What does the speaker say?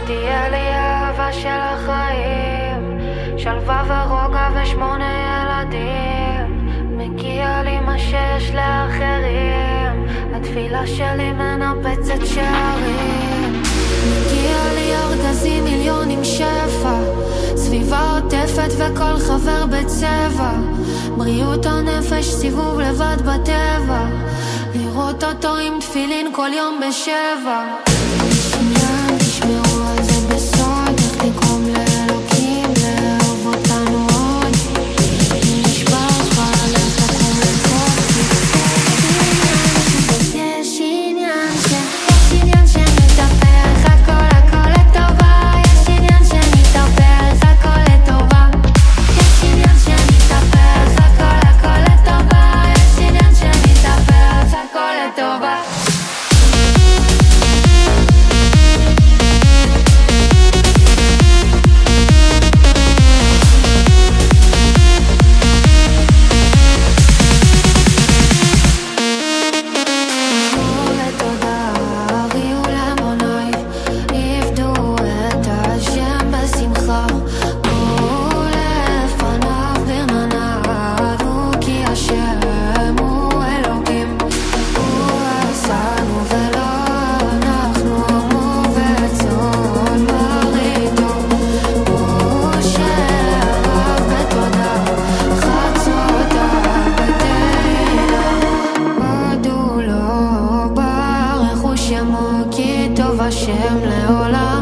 תהיה לי אהבה של החיים, שלווה ורוגע ושמונה ילדים, מגיע לי מה שיש לאחרים, התפילה שלי מנפצת שערים. מגיע לי ארגזים מיליונים שפע, סביבה עוטפת וכל חבר בצבע, בריאות הנפש סיבוב לבד בטבע, לראות אותו עם תפילין כל יום בשבע. שנייה תשמעו על זה בסוד, איך תקרום לאלוקים לאהוב אותנו עוד, אם נשבר לך הלב תקום לצחוק, יש עניין שנתהפך הכל לטובה, יש עניין שנתהפך הכל לטובה, יש עניין שנתהפך הכל לטובה, יש עניין שנתהפך הכל לטובה. השם לעולם